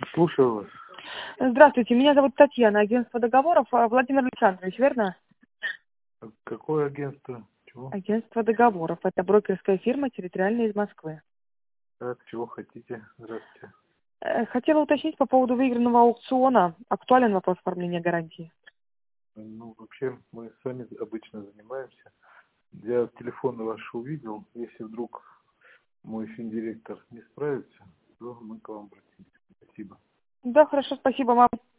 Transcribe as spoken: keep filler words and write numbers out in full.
Слушаю вас. Здравствуйте, меня зовут Татьяна, агентство договоров. А, Владимир Александрович, верно? Какое агентство? Чего? Агентство договоров. Это брокерская фирма, территориальная из Москвы. Так, чего хотите? Здравствуйте. Э, Хотела уточнить по поводу выигранного аукциона. Актуален вопрос оформления гарантии? Ну, вообще, мы сами обычно занимаемся. Я телефон ваш увидел. Если вдруг мой финдиректор не справится, то мы к вам обратимся. Спасибо. Да, хорошо, спасибо вам.